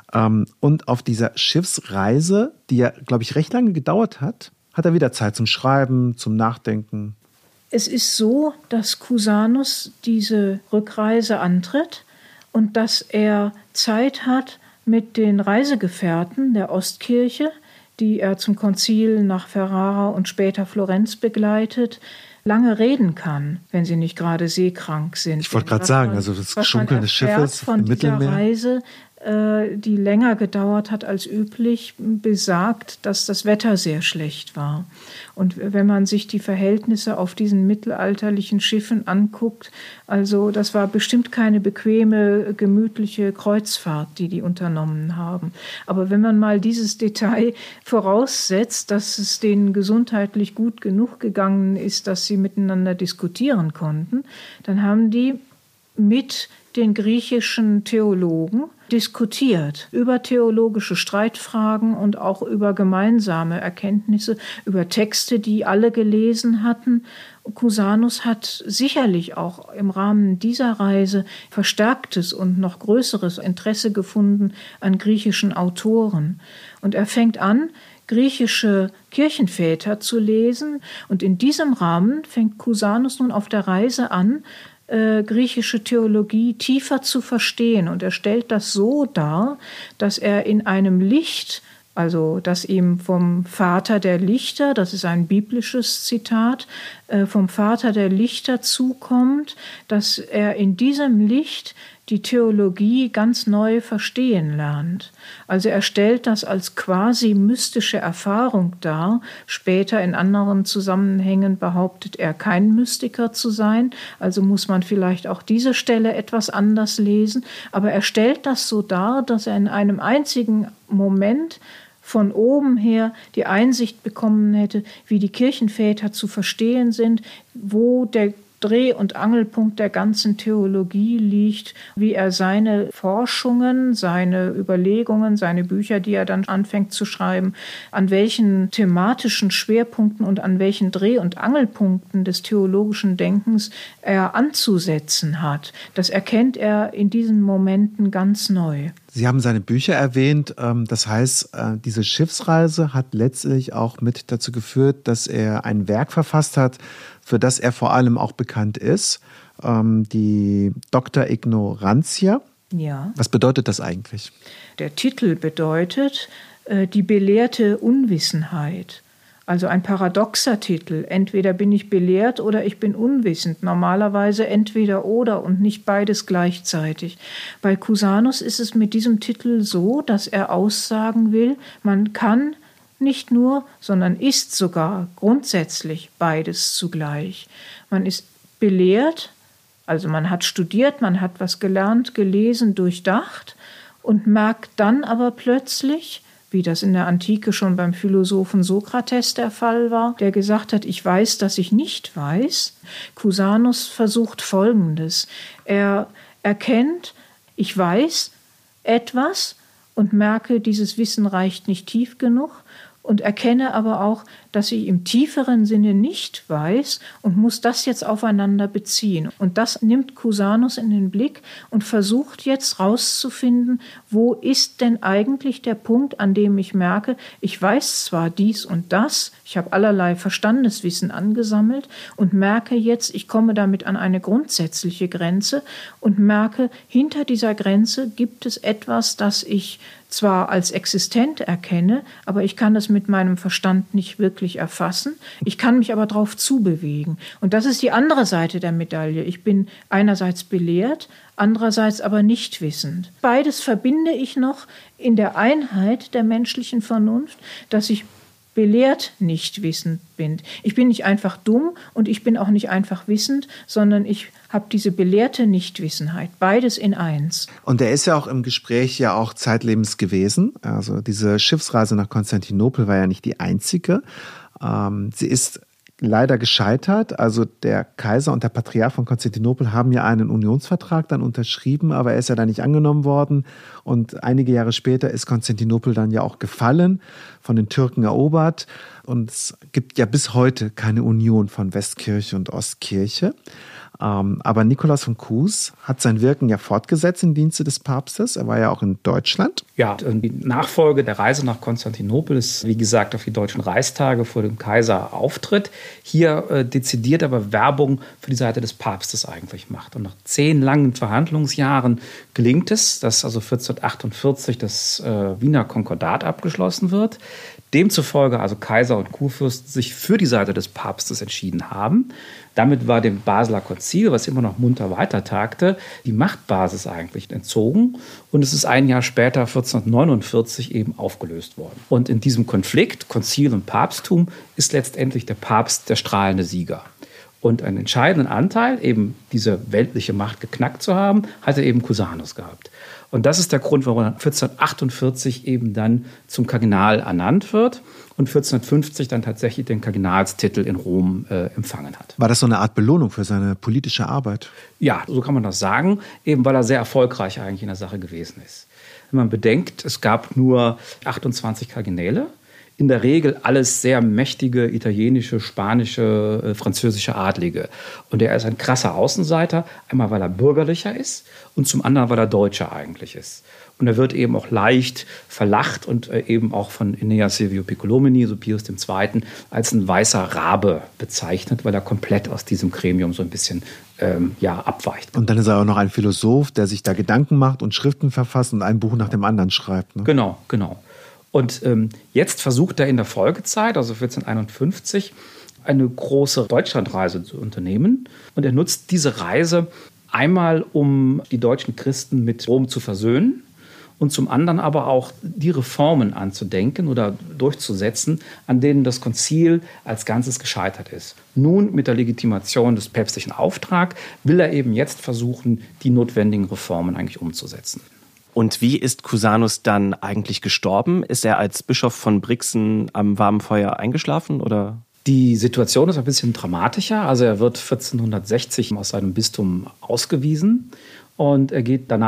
Und auf dieser Schiffsreise, die ja, glaube ich, recht lange gedauert hat, hat er wieder Zeit zum Schreiben, zum Nachdenken. Es ist so, dass Cusanus diese Rückreise antritt und dass er Zeit hat, mit den Reisegefährten der Ostkirche, die er zum Konzil nach Ferrara und später Florenz begleitet, lange reden kann, wenn sie nicht gerade seekrank sind. Ich wollte gerade sagen, also das Schunkeln des Schiffes im Mittelmeer. Von dieser Reise, die länger gedauert hat als üblich, besagt, dass das Wetter sehr schlecht war. Und wenn man sich die Verhältnisse auf diesen mittelalterlichen Schiffen anguckt, also das war bestimmt keine bequeme, gemütliche Kreuzfahrt, die die unternommen haben. Aber wenn man mal dieses Detail voraussetzt, dass es denen gesundheitlich gut genug gegangen ist, dass sie miteinander diskutieren konnten, dann haben die mit den griechischen Theologen diskutiert über theologische Streitfragen und auch über gemeinsame Erkenntnisse, über Texte, die alle gelesen hatten. Cusanus hat sicherlich auch im Rahmen dieser Reise verstärktes und noch größeres Interesse gefunden an griechischen Autoren. Und er fängt an, griechische Kirchenväter zu lesen. Und in diesem Rahmen fängt Cusanus nun auf der Reise an, Äh, griechische Theologie tiefer zu verstehen. Und er stellt das so dar, dass er in einem Licht, also das ihm vom Vater der Lichter, das ist ein biblisches Zitat, äh, vom Vater der Lichter zukommt, dass er in diesem Licht die Theologie ganz neu verstehen lernt. Also er stellt das als quasi mystische Erfahrung dar. Später in anderen Zusammenhängen behauptet er, kein Mystiker zu sein. Also muss man vielleicht auch diese Stelle etwas anders lesen. Aber er stellt das so dar, dass er in einem einzigen Moment von oben her die Einsicht bekommen hätte, wie die Kirchenväter zu verstehen sind, wo der Dreh- und Angelpunkt der ganzen Theologie liegt, wie er seine Forschungen, seine Überlegungen, seine Bücher, die er dann anfängt zu schreiben, an welchen thematischen Schwerpunkten und an welchen Dreh- und Angelpunkten des theologischen Denkens er anzusetzen hat. Das erkennt er in diesen Momenten ganz neu. Sie haben seine Bücher erwähnt. Das heißt, diese Schiffsreise hat letztlich auch mit dazu geführt, dass er ein Werk verfasst hat, für das er vor allem auch bekannt ist. ähm, die Doktor Ignorantia. Ja. Was bedeutet das eigentlich? Der Titel bedeutet äh, die belehrte Unwissenheit. Also ein paradoxer Titel. Entweder bin ich belehrt oder ich bin unwissend. Normalerweise entweder oder und nicht beides gleichzeitig. Bei Cusanus ist es mit diesem Titel so, dass er aussagen will, man kann nicht nur, sondern ist sogar grundsätzlich beides zugleich. Man ist belehrt, also man hat studiert, man hat was gelernt, gelesen, durchdacht und merkt dann aber plötzlich, wie das in der Antike schon beim Philosophen Sokrates der Fall war, der gesagt hat, ich weiß, dass ich nicht weiß. Cusanus versucht Folgendes. Er erkennt, ich weiß etwas und merke, dieses Wissen reicht nicht tief genug und erkenne aber auch, dass ich im tieferen Sinne nicht weiß und muss das jetzt aufeinander beziehen. Und das nimmt Cusanus in den Blick und versucht jetzt rauszufinden, wo ist denn eigentlich der Punkt, an dem ich merke, ich weiß zwar dies und das, ich habe allerlei Verstandeswissen angesammelt und merke jetzt, ich komme damit an eine grundsätzliche Grenze und merke, hinter dieser Grenze gibt es etwas, das ich zwar als existent erkenne, aber ich kann es mit meinem Verstand nicht wirklich erfassen. Ich kann mich aber darauf zubewegen. Und das ist die andere Seite der Medaille. Ich bin einerseits belehrt, andererseits aber nicht wissend. Beides verbinde ich noch in der Einheit der menschlichen Vernunft, dass ich belehrt nicht wissend bin. Ich bin nicht einfach dumm und ich bin auch nicht einfach wissend, sondern ich habe diese belehrte Nichtwissenheit. Beides in eins. Und er ist ja auch im Gespräch ja auch zeitlebens gewesen. Also diese Schiffsreise nach Konstantinopel war ja nicht die einzige. Ähm, sie ist leider gescheitert. Also der Kaiser und der Patriarch von Konstantinopel haben ja einen Unionsvertrag dann unterschrieben, aber er ist ja dann nicht angenommen worden. Und einige Jahre später ist Konstantinopel dann ja auch gefallen, von den Türken erobert. Und es gibt ja bis heute keine Union von Westkirche und Ostkirche. Aber Nikolaus von Kues hat sein Wirken ja fortgesetzt im Dienste des Papstes. Er war ja auch in Deutschland. Ja, die Nachfolge der Reise nach Konstantinopel ist, wie gesagt, auf die deutschen Reichstage vor dem Kaiser auftritt. Hier äh, dezidiert aber Werbung für die Seite des Papstes eigentlich macht. Und nach zehn langen Verhandlungsjahren gelingt es, dass also vierzehnhundertachtundvierzig das äh, Wiener Konkordat abgeschlossen wird. Demzufolge also Kaiser und Kurfürst sich für die Seite des Papstes entschieden haben. Damit war dem Basler Konzil, was immer noch munter weitertagte, die Machtbasis eigentlich entzogen. Und es ist ein Jahr später, vierzehnhundertneunundvierzig, eben aufgelöst worden. Und in diesem Konflikt, Konzil und Papsttum, ist letztendlich der Papst der strahlende Sieger. Und einen entscheidenden Anteil, eben diese weltliche Macht geknackt zu haben, hatte eben Cusanus gehabt. Und das ist der Grund, warum er vierzehnhundertachtundvierzig eben dann zum Kardinal ernannt wird und vierzehnhundertfünfzig dann tatsächlich den Kardinalstitel in Rom äh, empfangen hat. War das so eine Art Belohnung für seine politische Arbeit? Ja, so kann man das sagen, eben weil er sehr erfolgreich eigentlich in der Sache gewesen ist. Wenn man bedenkt, es gab nur achtundzwanzig Kardinäle, in der Regel alles sehr mächtige italienische, spanische, äh, französische Adlige. Und er ist ein krasser Außenseiter, einmal weil er bürgerlicher ist und zum anderen, weil er Deutscher eigentlich ist. Und er wird eben auch leicht verlacht und äh, eben auch von Aeneas Silvio Piccolomini, so Pius der Zweite., als ein weißer Rabe bezeichnet, weil er komplett aus diesem Gremium so ein bisschen ähm, ja, abweicht. Und dann ist er auch noch ein Philosoph, der sich da Gedanken macht und Schriften verfasst und ein Buch nach dem anderen schreibt. Ne? Genau, genau. Und ähm, jetzt versucht er in der Folgezeit, also vierzehnhunderteinundfünfzig, eine große Deutschlandreise zu unternehmen. Und er nutzt diese Reise einmal, um die deutschen Christen mit Rom zu versöhnen und zum anderen aber auch die Reformen anzudenken oder durchzusetzen, an denen das Konzil als Ganzes gescheitert ist. Nun mit der Legitimation des päpstlichen Auftrags will er eben jetzt versuchen, die notwendigen Reformen eigentlich umzusetzen. Und wie ist Cusanus dann eigentlich gestorben? Ist er als Bischof von Brixen am warmen Feuer eingeschlafen, oder? Die Situation ist ein bisschen dramatischer. Also er wird vierzehnhundertsechzig aus seinem Bistum ausgewiesen und er geht danach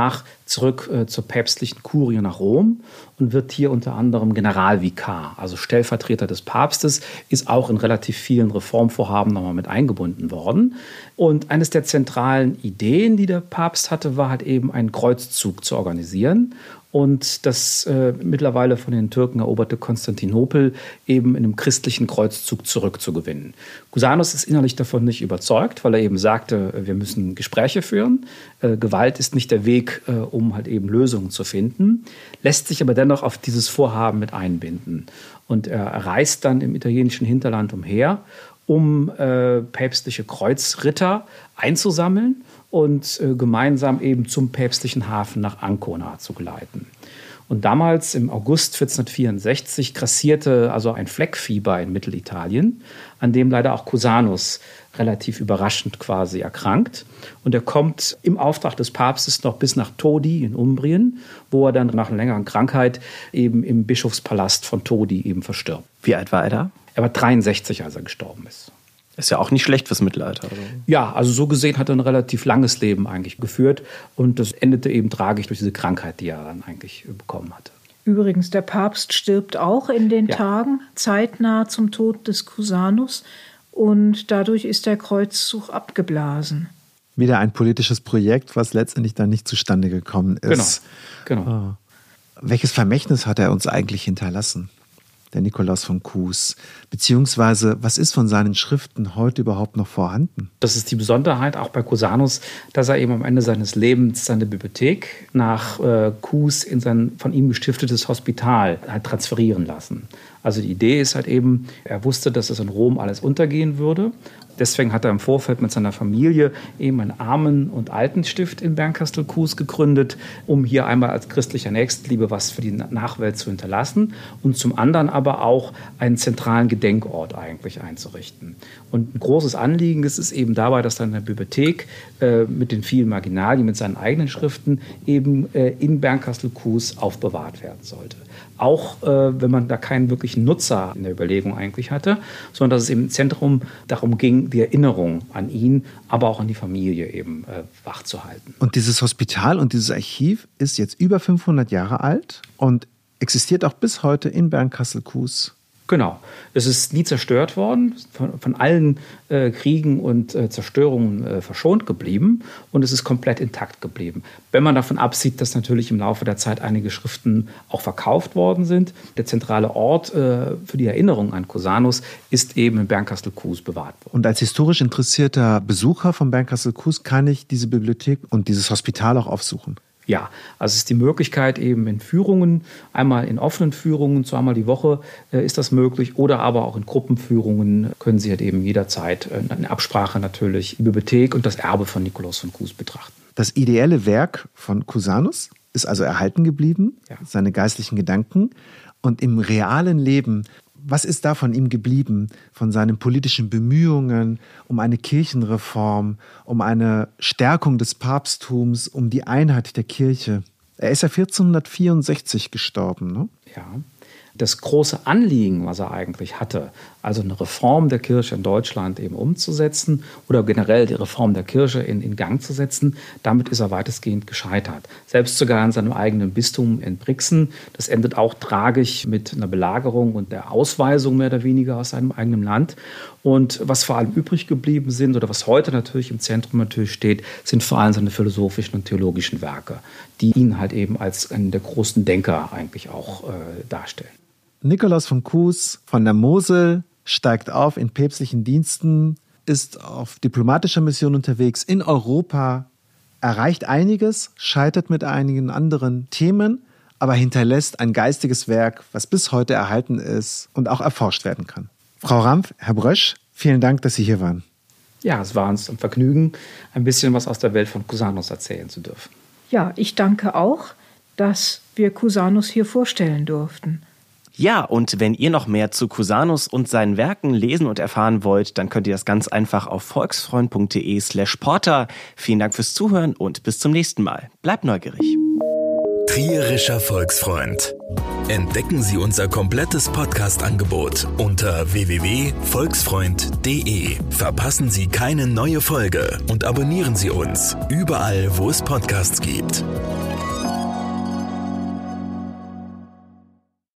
zurück äh, zur päpstlichen Kurie nach Rom und wird hier unter anderem Generalvikar, also Stellvertreter des Papstes, ist auch in relativ vielen Reformvorhaben nochmal mit eingebunden worden. Und eines der zentralen Ideen, die der Papst hatte, war halt eben einen Kreuzzug zu organisieren und das äh, mittlerweile von den Türken eroberte Konstantinopel eben in einem christlichen Kreuzzug zurückzugewinnen. Cusanus ist innerlich davon nicht überzeugt, weil er eben sagte, wir müssen Gespräche führen. Äh, Gewalt ist nicht der Weg, äh, um halt eben Lösungen zu finden, lässt sich aber dennoch auf dieses Vorhaben mit einbinden. Und er reist dann im italienischen Hinterland umher, um äh, päpstliche Kreuzritter einzusammeln und äh, gemeinsam eben zum päpstlichen Hafen nach Ancona zu geleiten. Und damals, im August vierzehnhundertvierundsechzig, grassierte also ein Fleckfieber in Mittelitalien, an dem leider auch Cusanus relativ überraschend quasi erkrankt. Und er kommt im Auftrag des Papstes noch bis nach Todi in Umbrien, wo er dann nach einer längeren Krankheit eben im Bischofspalast von Todi eben verstirbt. Wie alt war er da? Er war dreiundsechzig, als er gestorben ist. Ist ja auch nicht schlecht fürs Mittelalter. Oder? Ja, also so gesehen hat er ein relativ langes Leben eigentlich geführt. Und das endete eben tragisch durch diese Krankheit, die er dann eigentlich bekommen hatte. Übrigens, der Papst stirbt auch in den Ja. Tagen, zeitnah zum Tod des Cusanus. Und dadurch ist der Kreuzzug abgeblasen. Wieder ein politisches Projekt, was letztendlich dann nicht zustande gekommen ist. Genau, genau. Ah. Welches Vermächtnis hat er uns eigentlich hinterlassen, der Nikolaus von Kues? Beziehungsweise, was ist von seinen Schriften heute überhaupt noch vorhanden? Das ist die Besonderheit auch bei Cusanus, dass er eben am Ende seines Lebens seine Bibliothek nach äh, Kues in sein von ihm gestiftetes Hospital hat transferieren lassen. Also die Idee ist halt eben, er wusste, dass es in Rom alles untergehen würde. Deswegen hat er im Vorfeld mit seiner Familie eben einen Armen- und Altenstift in Bernkastel-Kues gegründet, um hier einmal als christlicher Nächstenliebe was für die Nachwelt zu hinterlassen und zum anderen aber auch einen zentralen Gedenkort eigentlich einzurichten. Und ein großes Anliegen ist es eben dabei, dass dann in der Bibliothek äh, mit den vielen Marginalien, mit seinen eigenen Schriften eben äh, in Bernkastel-Kues aufbewahrt werden sollte. Auch äh, wenn man da keinen wirklichen Nutzer in der Überlegung eigentlich hatte, sondern dass es im Zentrum darum ging, die Erinnerung an ihn, aber auch an die Familie eben äh, wachzuhalten. Und dieses Hospital und dieses Archiv ist jetzt über fünfhundert Jahre alt und existiert auch bis heute in Bernkastel-Kues. Genau. Es ist nie zerstört worden, von, von allen äh, Kriegen und äh, Zerstörungen äh, verschont geblieben und es ist komplett intakt geblieben. Wenn man davon absieht, dass natürlich im Laufe der Zeit einige Schriften auch verkauft worden sind, der zentrale Ort äh, für die Erinnerung an Cusanus ist eben in Bernkastel-Kues bewahrt worden. Und als historisch interessierter Besucher von Bernkastel-Kues kann ich diese Bibliothek und dieses Hospital auch aufsuchen. Ja, also es ist die Möglichkeit eben in Führungen, einmal in offenen Führungen, zweimal die Woche äh, ist das möglich oder aber auch in Gruppenführungen können Sie halt eben jederzeit äh, in Absprache natürlich die Bibliothek und das Erbe von Nikolaus von Kues betrachten. Das ideelle Werk von Cusanus ist also erhalten geblieben, Ja. seine geistlichen Gedanken. Und im realen Leben, was ist da von ihm geblieben, von seinen politischen Bemühungen um eine Kirchenreform, um eine Stärkung des Papsttums, um die Einheit der Kirche? Er ist ja vierzehnhundertvierundsechzig gestorben, ne? Ja. Das große Anliegen, was er eigentlich hatte, also eine Reform der Kirche in Deutschland eben umzusetzen oder generell die Reform der Kirche in, in Gang zu setzen, damit ist er weitestgehend gescheitert. Selbst sogar in seinem eigenen Bistum in Brixen, das endet auch tragisch mit einer Belagerung und der Ausweisung mehr oder weniger aus seinem eigenen Land. Und was vor allem übrig geblieben sind oder was heute natürlich im Zentrum natürlich steht, sind vor allem seine philosophischen und theologischen Werke, die ihn halt eben als einen der großen Denker eigentlich auch äh, darstellen. Nikolaus von Kues von der Mosel steigt auf in päpstlichen Diensten, ist auf diplomatischer Mission unterwegs in Europa, erreicht einiges, scheitert mit einigen anderen Themen, aber hinterlässt ein geistiges Werk, was bis heute erhalten ist und auch erforscht werden kann. Frau Rampf, Herr Brösch, vielen Dank, dass Sie hier waren. Ja, es war uns ein Vergnügen, ein bisschen was aus der Welt von Cusanus erzählen zu dürfen. Ja, ich danke auch, dass wir Cusanus hier vorstellen durften. Ja, und wenn ihr noch mehr zu Cusanus und seinen Werken lesen und erfahren wollt, dann könnt ihr das ganz einfach auf volksfreund.de slash porter. Vielen Dank fürs Zuhören und bis zum nächsten Mal. Bleibt neugierig. Trierischer Volksfreund. Entdecken Sie unser komplettes Podcast-Angebot unter w w w punkt volksfreund punkt de. Verpassen Sie keine neue Folge und abonnieren Sie uns überall, wo es Podcasts gibt.